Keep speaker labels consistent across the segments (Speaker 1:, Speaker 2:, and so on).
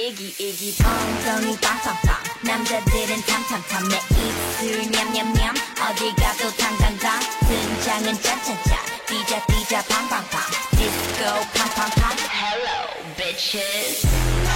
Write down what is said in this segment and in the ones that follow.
Speaker 1: 애기 엉덩이 빵빵빵 남자들은 탐탐탐 내 입술 냠냠냠 어디 가도 탕탕탕 등장은 짠짠짠 뛰자 팡팡팡 디스코 팡팡팡 Hello bitches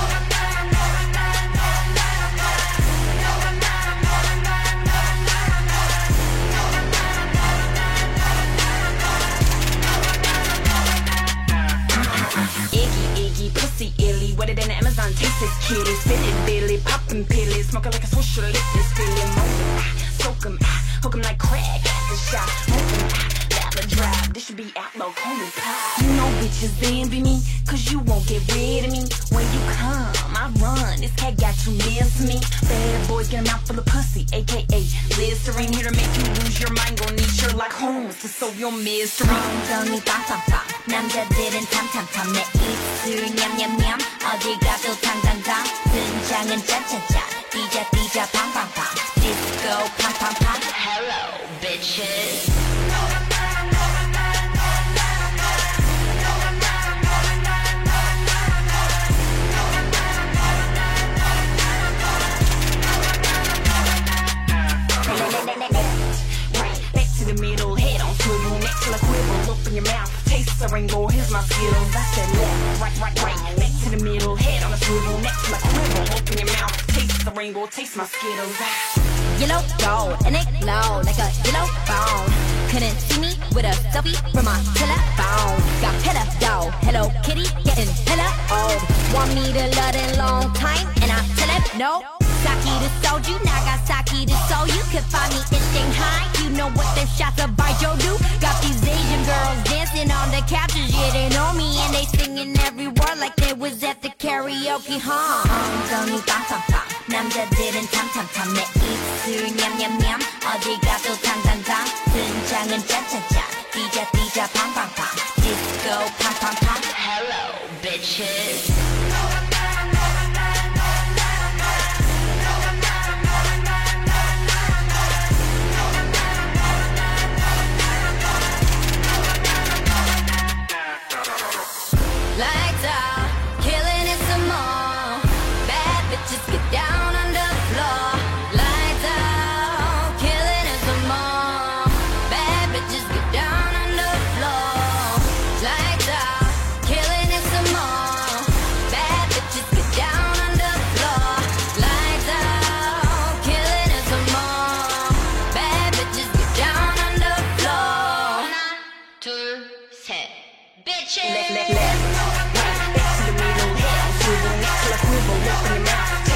Speaker 1: Iggy, pussy illy, wetter than the Amazon, taste this kitty, spit it, Billy, poppin' pillies, smoking like a socialist, this feeling, soak 'em, hook 'em like crack, the shot, lava drop, this should be outlaw, call me pie. You know bitches envy me, cause you won't get rid of me, when you come, I run, this cat got too near to me, bad boys get a mouthful of pussy, aka Listerine, here to make you lose your mind, gon' need Sherlock Holmes to solve your mystery. 엉덩이 빵빵빵 남자들은 탐탐탐 내 입술 냠냠냠 어디 가도 탕탕탕 등장은 짠짠짠 뛰자 팡팡팡 디스코 팡팡팡 Hello bitches Back to the middle, head on swivel, neck till I quiver, open your mouth, taste the rainbow, here's my Skittles, I said left, right, back to the middle, head on a swivel, neck till I quiver, open your mouth, taste the rainbow, taste my Skittles. Yellow gold, and it glow like a yellow bone. Couldn't see me with a selfie from my telephone. Got hella dough, Hello Kitty, getting hella old. Want me to love in long time, and I tell him no. Saki to soju, Nagasaki to Seoul. You can find me in Shanghai. You know what them shots of Baijiu do. Got these Asian girls dancing on the couches, yeah they know me and they singing every word like they was at the karaoke, huh? 엉덩이 빵빵빵 남자들은 탐탐탐 내 입술 냠냠냠 어디 가도 탕탕탕 등장은 짠짠짠 뛰자 팡팡팡 디스코 팡팡팡 Hello bitches Lights out, killing it some more. Bad bitches get down on the floor. Lights out, killing it some more. Bad bitches get down on the floor. Lights out, killing it some more. Bad bitches get down on the floor. Lights out, killing it some more. Bad bitches get down on the floor. 하나, 둘, 셋. Bitches. Back to the middle, head on swivel, neck till I quiver, open your mouth.